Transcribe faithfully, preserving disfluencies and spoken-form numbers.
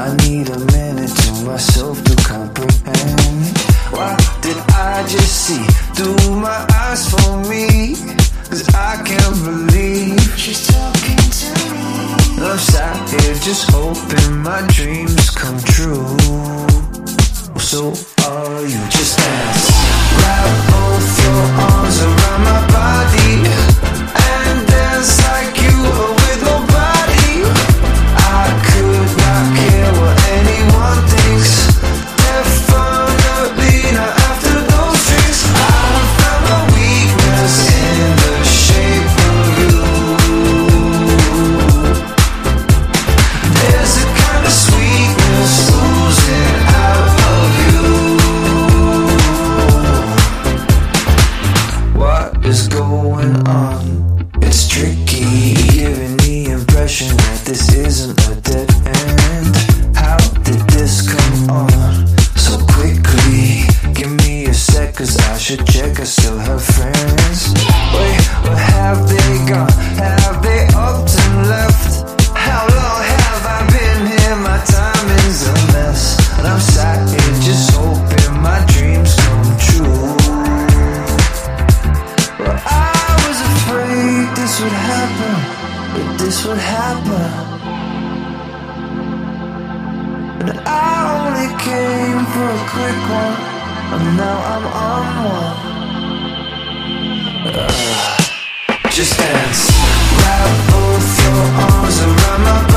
I need a minute to myself to comprehend. Why did I just see through my eyes for me? Cause I can't believe she's talking to me. I'm sat here just hoping my dreams come true. So are you? Just dance. Wrap both your arms around my body and dance like you were with nobody. I could not care what anyone thinks. Definitely not after those drinks. I found my weakness in the shape of you. There's a kind of sweetness oozing out of you. What is going on? It's tricky, giving the impression that this isn't a dead end. How did this come on so quickly? Give me a sec, cause I should check I still have friends. Wait, where have they gone? Have they upped and left? How long have I been here? My time is a mess, and I'm sat here just hoping my dreams come true. Well, I was afraid this would happen, that this would happen. And I only came for a quick one, and now I'm on one. Uh, just dance. Wrap both your arms around my body.